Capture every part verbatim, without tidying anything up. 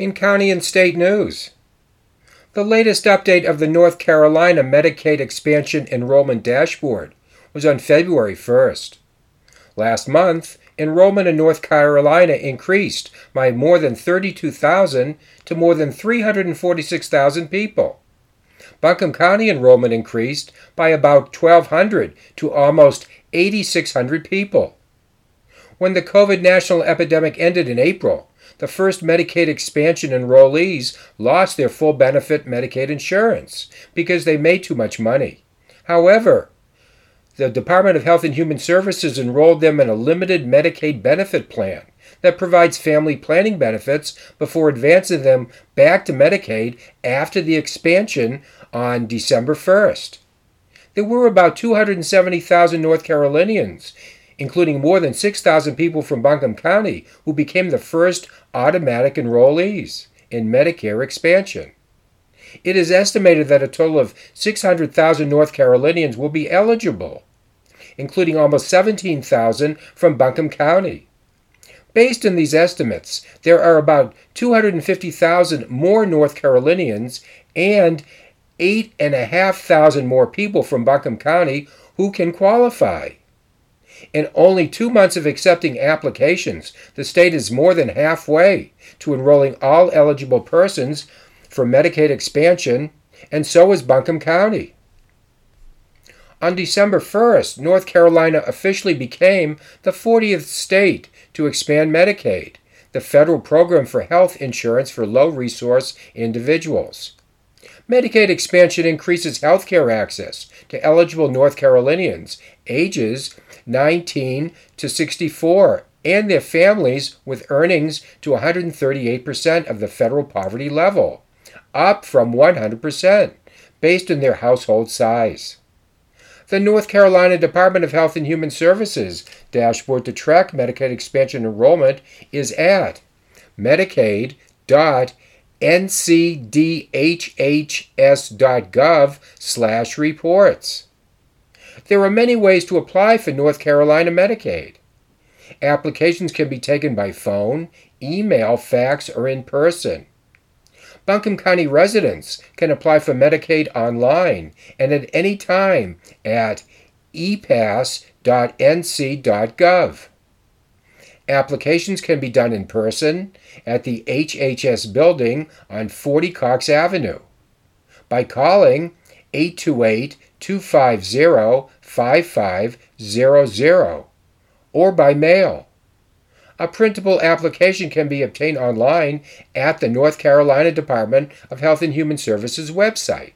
In county and state news, the latest update of the North Carolina Medicaid Expansion Enrollment Dashboard was on February first. Last month, enrollment in North Carolina increased by more than thirty-two thousand to more than three hundred forty-six thousand people. Buncombe County enrollment increased by about twelve hundred to almost eighty-six hundred people. When the COVID national epidemic ended in April, the first Medicaid expansion enrollees lost their full benefit Medicaid insurance because they made too much money. However, the Department of Health and Human Services enrolled them in a limited Medicaid benefit plan that provides family planning benefits before advancing them back to Medicaid after the expansion on December first. There were about two hundred seventy thousand North Carolinians, including more than six thousand people from Buncombe County, who became the first automatic enrollees in Medicare expansion. It is estimated that a total of six hundred thousand North Carolinians will be eligible, including almost seventeen thousand from Buncombe County. Based on these estimates, there are about two hundred fifty thousand more North Carolinians and eight thousand five hundred more people from Buncombe County who can qualify. In only two months of accepting applications, the state is more than halfway to enrolling all eligible persons for Medicaid expansion, and so is Buncombe County. On December first, North Carolina officially became the fortieth state to expand Medicaid, the federal program for health insurance for low-resource individuals. Medicaid expansion increases health care access to eligible North Carolinians ages nineteen to sixty-four and their families with earnings to one hundred thirty-eight percent of the federal poverty level, up from one hundred percent, based on their household size. The North Carolina Department of Health and Human Services dashboard to track Medicaid expansion enrollment is at medicaid dot n c d h h s dot gov slash reports. There are many ways to apply for North Carolina Medicaid. Applications can be taken by phone, email, fax, or in person. Buncombe County residents can apply for Medicaid online and at any time at e pass dot n c dot gov. Applications can be done in person at the H H S building on forty Cox Avenue by calling eight two eight, two five zero, five five zero zero or by mail. A printable application can be obtained online at the North Carolina Department of Health and Human Services website.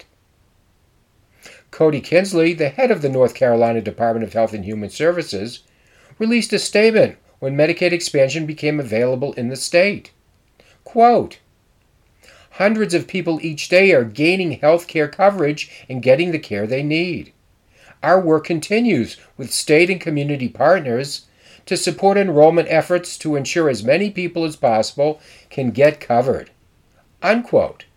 Cody Kinsley, the head of the North Carolina Department of Health and Human Services, released a statement when Medicaid expansion became available in the state. Quote, "Hundreds of people each day are gaining health care coverage and getting the care they need. Our work continues with state and community partners to support enrollment efforts to ensure as many people as possible can get covered." Unquote.